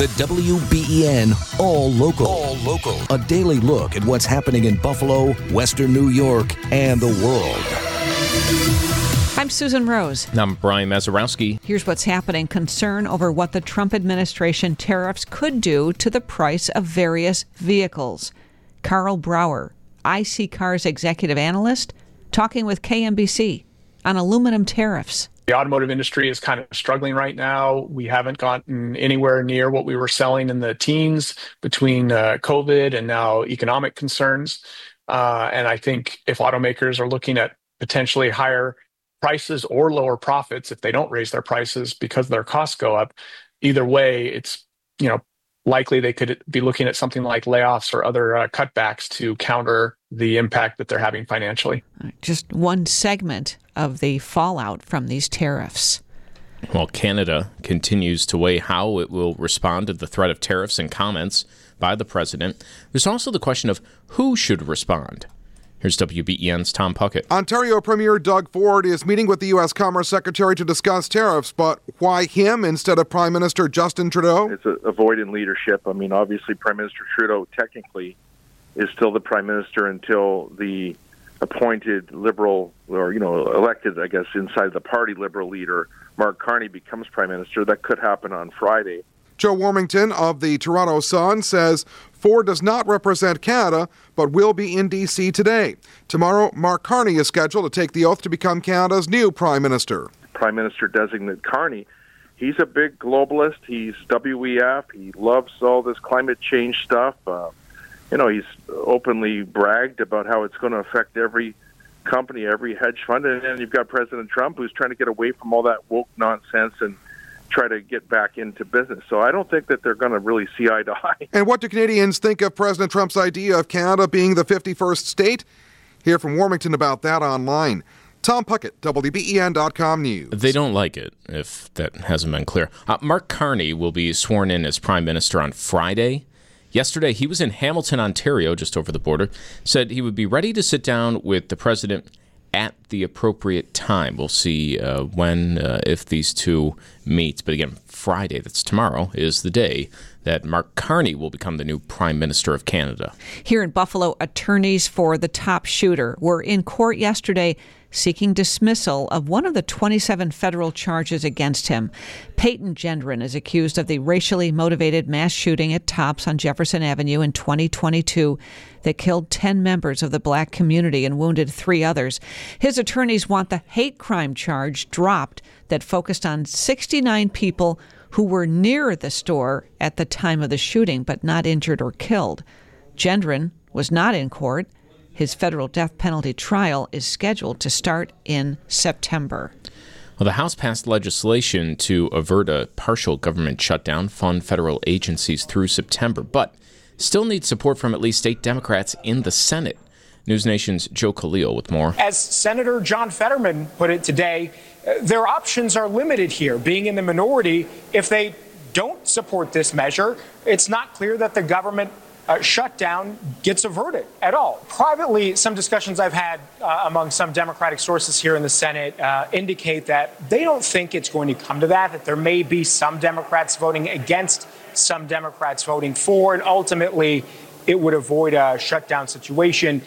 The WBEN All Local. All Local. A daily look at what's happening in Buffalo, Western New York, and the world. I'm Susan Rose. And I'm Brian Mazurowski. Here's what's happening. Concern over what the Trump administration tariffs could do to the price of various vehicles. Carl Brower, IC Cars executive analyst, talking with KMBC on aluminum tariffs. The automotive industry is kind of struggling right now. We haven't gotten anywhere near what we were selling in the teens between COVID and now economic concerns. And I think if automakers are looking at potentially higher prices or lower profits, if they don't raise their prices because their costs go up, either way, it's, likely they could be looking at something like layoffs or other cutbacks to counter the impact that they're having financially. Just one segment of the fallout from these tariffs. Well, Canada continues to weigh how it will respond to the threat of tariffs and comments by the president. There's also the question of who should respond. Here's WBEN's Tom Puckett. Ontario Premier Doug Ford is meeting with the U.S. Commerce Secretary to discuss tariffs, but why him instead of Prime Minister Justin Trudeau? It's avoidant leadership. I mean, obviously, Prime Minister Trudeau technically is still the Prime Minister until the appointed Liberal, or, elected, I guess, inside the party Liberal leader, Mark Carney, becomes Prime Minister. That could happen on Friday. Joe Warmington of the Toronto Sun says Ford does not represent Canada, but will be in D.C. today. Tomorrow, Mark Carney is scheduled to take the oath to become Canada's new Prime Minister. Prime Minister-designate Carney, he's a big globalist. He's WEF. He loves all this climate change stuff. He's openly bragged about how it's going to affect every company, every hedge fund. And then you've got President Trump, who's trying to get away from all that woke nonsense and try to get back into business. So I don't think that they're going to really see eye to eye. And what do Canadians think of President Trump's idea of Canada being the 51st state? Hear from Warmington about that online. Tom Puckett, WBEN.com News. They don't like it, if that hasn't been clear. Mark Carney will be sworn in as Prime Minister on Friday. Yesterday, he was in Hamilton, Ontario, just over the border, said he would be ready to sit down with the president at the appropriate time. We'll see if these two meet. But again, Friday, that's tomorrow, is the day that Mark Carney will become the new Prime Minister of Canada. Here in Buffalo, attorneys for the top shooter were in court yesterday seeking dismissal of one of the 27 federal charges against him. Peyton Gendron is accused of the racially motivated mass shooting at Tops on Jefferson Avenue in 2022 that killed 10 members of the black community and wounded 3 others. His attorneys want the hate crime charge dropped that focused on 69 people who were near the store at the time of the shooting but not injured or killed. Gendron was not in court. His federal death penalty trial is scheduled to start in September. Well, the House passed legislation to avert a partial government shutdown, fund federal agencies through September, but still needs support from at least 8 Democrats in the Senate. News Nation's Joe Khalil with more. As Senator John Fetterman put it today, their options are limited here. Being in the minority, if they don't support this measure, it's not clear that the government shutdown gets averted at all. Privately, some discussions I've had among some Democratic sources here in the Senate indicate that they don't think it's going to come to that there may be some Democrats voting against, some Democrats voting for, and ultimately it would avoid a shutdown situation.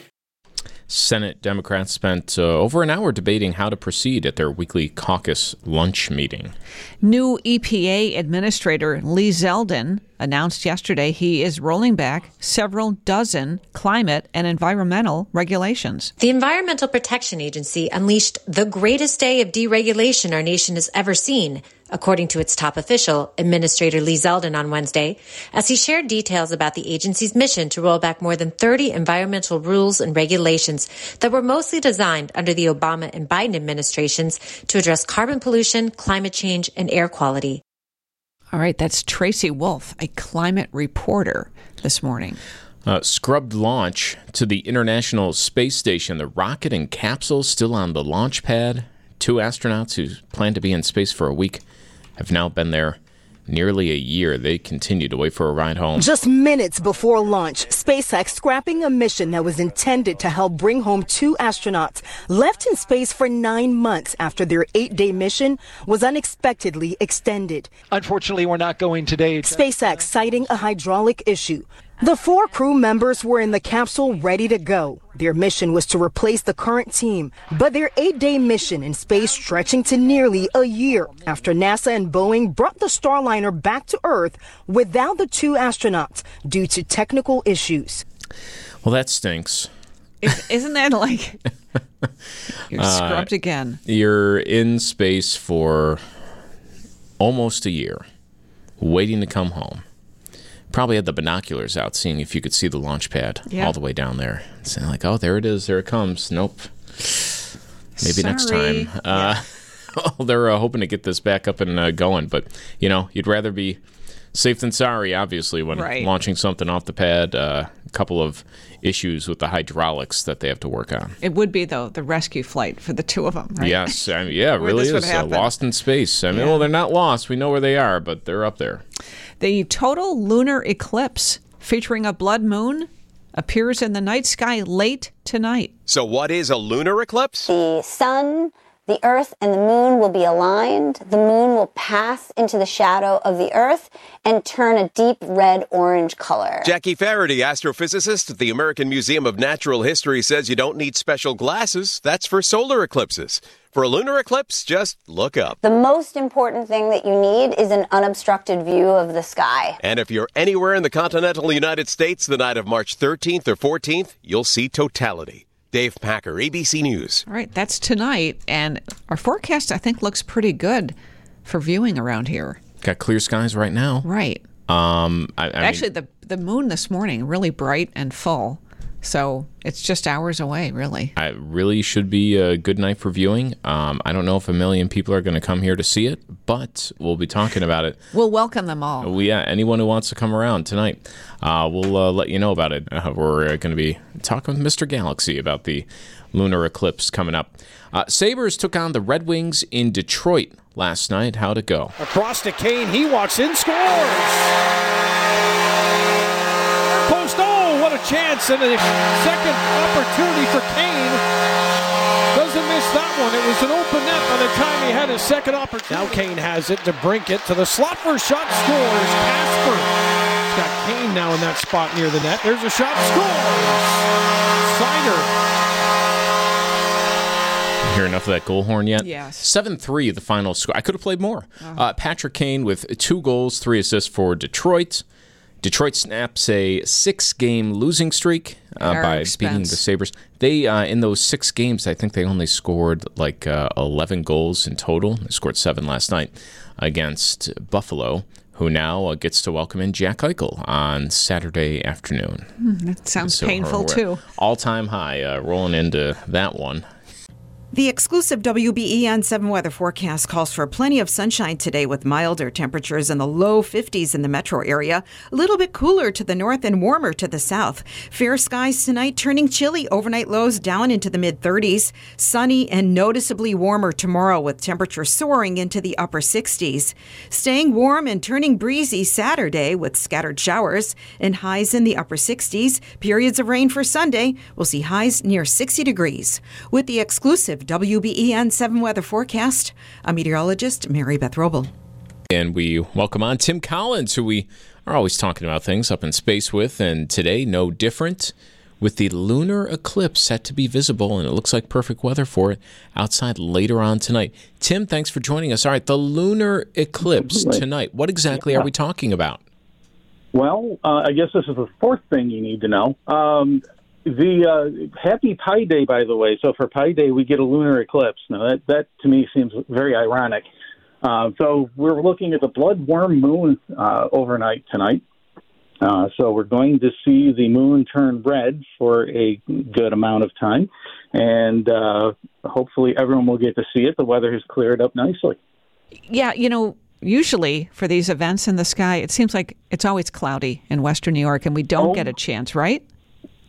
Senate Democrats spent over an hour debating how to proceed at their weekly caucus lunch meeting. New EPA Administrator Lee Zeldin announced yesterday he is rolling back several dozen climate and environmental regulations. The Environmental Protection Agency unleashed the greatest day of deregulation our nation has ever seen, according to its top official, Administrator Lee Zeldin, on Wednesday, as he shared details about the agency's mission to roll back more than 30 environmental rules and regulations that were mostly designed under the Obama and Biden administrations to address carbon pollution, climate change, and air quality. All right, that's Tracy Wolf, a climate reporter, this morning. Scrubbed launch to the International Space Station. The rocket and capsule still on the launch pad. 2 astronauts who plan to be in space for a week have now been there nearly a year. They continue to wait for a ride home. Just minutes before launch, SpaceX scrapping a mission that was intended to help bring home 2 astronauts left in space for 9 months after their 8-day mission was unexpectedly extended. Unfortunately, we're not going today. SpaceX citing a hydraulic issue. The 4 crew members were in the capsule ready to go. Their mission was to replace the current team, but their 8-day mission in space stretching to nearly a year after NASA and Boeing brought the Starliner back to Earth without the 2 astronauts due to technical issues. Well, that stinks. Isn't that like you're scrubbed again? You're in space for almost a year, waiting to come home. Probably had the binoculars out, seeing if you could see the launch pad all the way down there. Saying like, oh, there it is. There it comes. Nope. Maybe next time. They're hoping to get this back up and going. But, you'd rather be safe than sorry, obviously, when launching something off the pad. A couple of issues with the hydraulics that they have to work on. It would be, though, the rescue flight for the 2 of them, right? Yes. It really is. Lost in space. Well, they're not lost. We know where they are, but they're up there. The total lunar eclipse featuring a blood moon appears in the night sky late tonight. So what is a lunar eclipse? The sun, the earth, and the moon will be aligned. The moon will pass into the shadow of the earth and turn a deep red-orange color. Jackie Faraday, astrophysicist at the American Museum of Natural History, says you don't need special glasses. That's for solar eclipses. For a lunar eclipse, just look up. The most important thing that you need is an unobstructed view of the sky. And if you're anywhere in the continental United States the night of March 13th or 14th, you'll see totality. Dave Packer, ABC News. All right, that's tonight. And our forecast, I think, looks pretty good for viewing around here. Got clear skies right now. Right. Actually, the moon this morning, really bright and full. So it's just hours away, really. It really should be a good night for viewing. I don't know if 1 million people are going to come here to see it, but we'll be talking about it. We'll welcome them all. Anyone who wants to come around tonight, we'll let you know about it. We're going to be talking with Mr. Galaxy about the lunar eclipse coming up. Sabres took on the Red Wings in Detroit last night. How'd it go? Across to Kane. He walks in, scores! What a chance, and a second opportunity for Kane. Doesn't miss that one. It was an open net by the time he had his second opportunity. Now Kane has it to Brinkett to the slot for a shot, scores. Casper. He's got Kane now in that spot near the net. There's a shot, scores. Seider. Hear enough of that goal horn yet? Yes. 7-3 the final score. I could have played more. Patrick Kane with 2 goals, 3 assists for Detroit. Detroit snaps a 6-game losing streak by beating the Sabres. They, in those 6 games, I think they only scored 11 goals in total. They scored 7 last night against Buffalo, who now gets to welcome in Jack Eichel on Saturday afternoon. That sounds painful, too. All-time high rolling into that one. The exclusive WBEN 7 weather forecast calls for plenty of sunshine today with milder temperatures in the low 50s in the metro area. A little bit cooler to the north and warmer to the south. Fair skies tonight, turning chilly. Overnight lows down into the mid-30s. Sunny and noticeably warmer tomorrow with temperatures soaring into the upper 60s. Staying warm and turning breezy Saturday with scattered showers and highs in the upper 60s. Periods of rain for Sunday. We'll see highs near 60 degrees. With the exclusive WBEN 7 weather forecast, I'm meteorologist Mary Beth Robel. And we welcome on Tim Collins, who we are always talking about things up in space with. And today, no different, with the lunar eclipse set to be visible, and it looks like perfect weather for it outside later on tonight. Tim, thanks for joining us. All right, the lunar eclipse tonight. What exactly are we talking about? Well, I guess this is the fourth thing you need to know. The happy Pi Day, by the way. So for Pi Day, we get a lunar eclipse. Now, that to me seems very ironic. So we're looking at the blood worm moon overnight tonight. So we're going to see the moon turn red for a good amount of time. And hopefully everyone will get to see it. The weather has cleared up nicely. Yeah, usually for these events in the sky, it seems like it's always cloudy in Western New York, and we don't get a chance, right?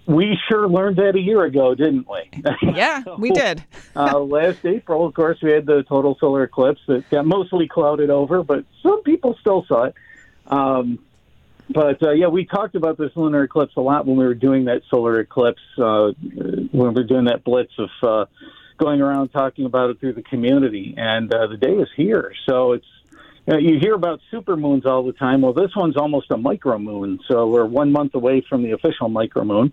We sure learned that a year ago, didn't we? Yeah, we did. Last April, of course, we had the total solar eclipse that got mostly clouded over, but some people still saw it. But we talked about this lunar eclipse a lot when we were doing that solar eclipse, when we were doing that blitz of going around talking about it through the community. And the day is here. So it's, you hear about supermoons all the time. Well, this one's almost a micromoon. So we're 1 month away from the official micromoon.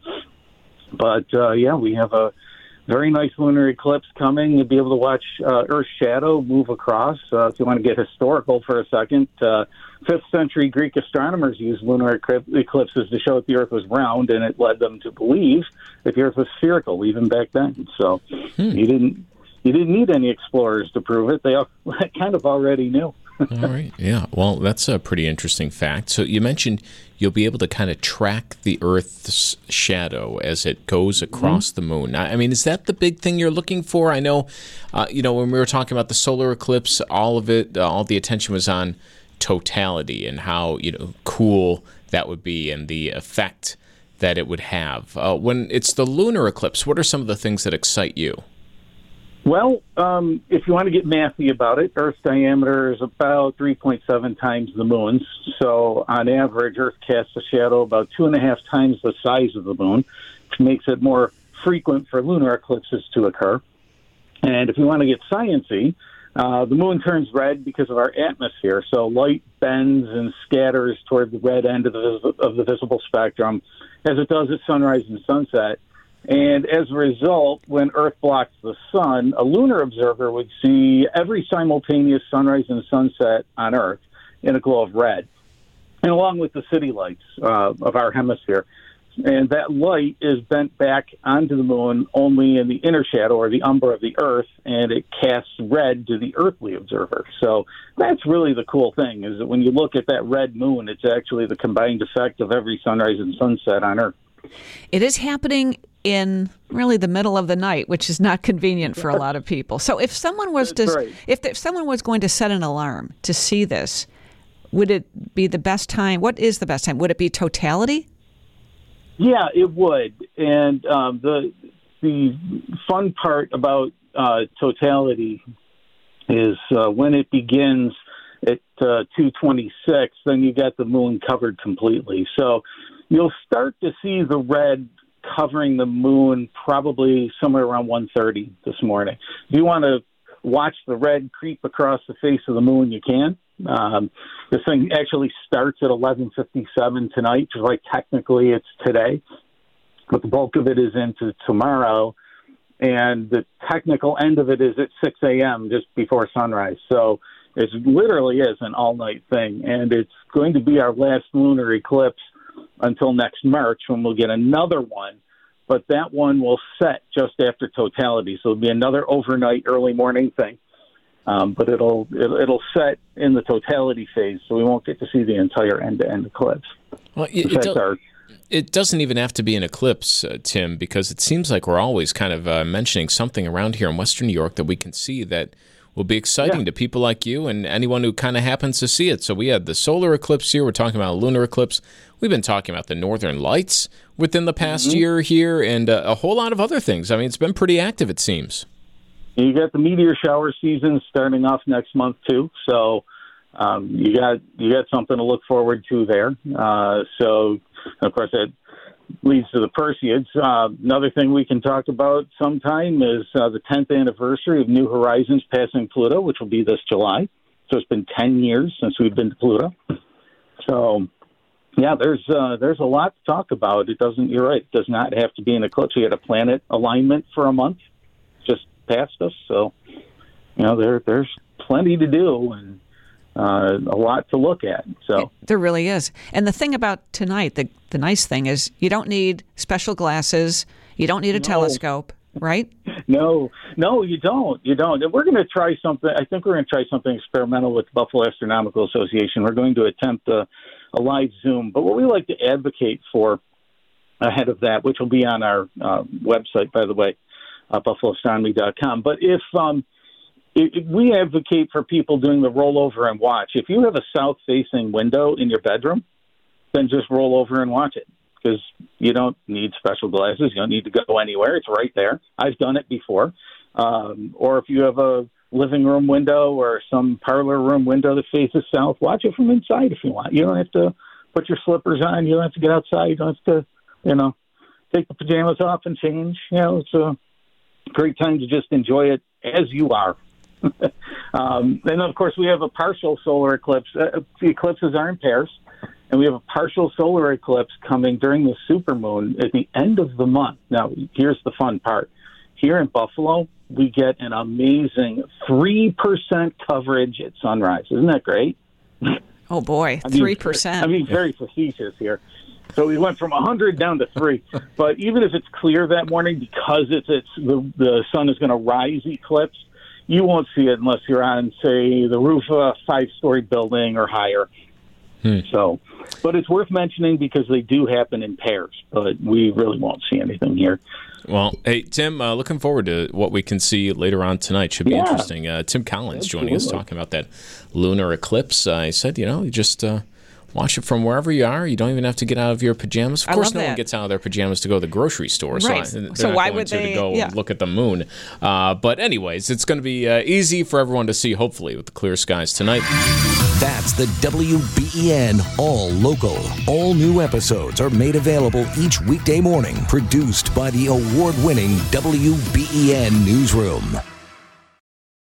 But, we have a very nice lunar eclipse coming. You'll be able to watch Earth's shadow move across. If you want to get historical for a second, 5th century Greek astronomers used lunar eclipses to show that the Earth was round, and it led them to believe that the Earth was spherical even back then. So you didn't need any explorers to prove it. They kind of already knew. All right. Yeah. Well, that's a pretty interesting fact. So you mentioned you'll be able to kind of track the Earth's shadow as it goes across the moon. I mean, is that the big thing you're looking for? I know, when we were talking about the solar eclipse, all of it, all the attention was on totality and how, cool that would be and the effect that it would have. When it's the lunar eclipse, what are some of the things that excite you? Well, if you want to get mathy about it, Earth's diameter is about 3.7 times the moon's. So on average, Earth casts a shadow about 2.5 times the size of the moon, which makes it more frequent for lunar eclipses to occur. And if you want to get sciencey, the moon turns red because of our atmosphere. So light bends and scatters toward the red end of the visible spectrum, as it does at sunrise and sunset. And as a result, when Earth blocks the sun, a lunar observer would see every simultaneous sunrise and sunset on Earth in a glow of red, and along with the city lights of our hemisphere. And that light is bent back onto the moon only in the inner shadow or the umbra of the Earth, and it casts red to the earthly observer. So that's really the cool thing, is that when you look at that red moon, it's actually the combined effect of every sunrise and sunset on Earth. It is happening in really the middle of the night, which is not convenient for a lot of people. So if someone was if someone was going to set an alarm to see this, would it be the best time? What is the best time? Would it be totality? Yeah, it would. And the fun part about totality is when it begins at 2:26, then you got the moon covered completely. So you'll start to see the red covering the moon probably somewhere around 1:30 this morning. If you want to watch the red creep across the face of the moon, you can. This thing actually starts at 11:57 tonight, just like technically it's today, but the bulk of it is into tomorrow, and the technical end of it is at 6 a.m. just before sunrise. So it literally is an all-night thing, and it's going to be our last lunar eclipse until next March, when we'll get another one, but that one will set just after totality, so it'll be another overnight, early morning thing. But it'll set in the totality phase, so we won't get to see the entire end-to-end eclipse. Well, it doesn't even have to be an eclipse, Tim, because it seems like we're always kind of mentioning something around here in Western New York that we can see that will be exciting to people like you and anyone who kind of happens to see it. So we had the solar eclipse here. We're talking about a lunar eclipse. We've been talking about the northern lights within the past year here, and a whole lot of other things. I mean, it's been pretty active, it seems. You got the meteor shower season starting off next month too, so you got something to look forward to there. So, of course, that leads to the Perseids. Another thing we can talk about sometime is the 10th anniversary of New Horizons passing Pluto, which will be this July. So it's been 10 years since we've been to Pluto. So, yeah, there's a lot to talk about. You're right, it does not have to be an eclipse. We had a planet alignment for a month just past us. So, there's plenty to do and a lot to look at. So there really is. And the thing about tonight, the nice thing is you don't need special glasses. You don't need a telescope, right? No, you don't. And we're going to try something. I think we're going to try something experimental with the Buffalo Astronomical Association. We're going to attempt a live Zoom. But what we like to advocate for ahead of that, which will be on our website, by the way, buffaloastronomy.com. But if we advocate for people doing the rollover and watch. If you have a south-facing window in your bedroom, then just roll over and watch it, because you don't need special glasses. You don't need to go anywhere. It's right there. I've done it before. Or if you have a living room window or some parlor room window that faces south, watch it from inside if you want. You don't have to put your slippers on. You don't have to get outside. You don't have to, take the pajamas off and change. It's a great time to just enjoy it as you are. And then, of course, we have a partial solar eclipse. The eclipses are in pairs, and we have a partial solar eclipse coming during the supermoon at the end of the month. Now, here's the fun part. Here in Buffalo, we get an amazing 3% coverage at sunrise. Isn't that great? Oh, boy, 3%. I mean, very facetious here. So we went from 100 down to 3. But even if it's clear that morning, because the sun is going to rise eclipse, you won't see it unless you're on, say, the roof of a 5-story building or higher. So, but it's worth mentioning because they do happen in pairs, but we really won't see anything here. Well, hey, Tim, looking forward to what we can see later on tonight. Should be interesting. Tim Collins joining us, talking about that lunar eclipse. I said, you just watch it from wherever you are. You don't even have to get out of your pajamas. Of course, no one gets out of their pajamas to go to the grocery store. Right. So why would they go and look at the moon? But anyways, it's going to be easy for everyone to see, hopefully, with the clear skies tonight. That's the WBEN All Local. All new episodes are made available each weekday morning. Produced by the award-winning WBEN Newsroom.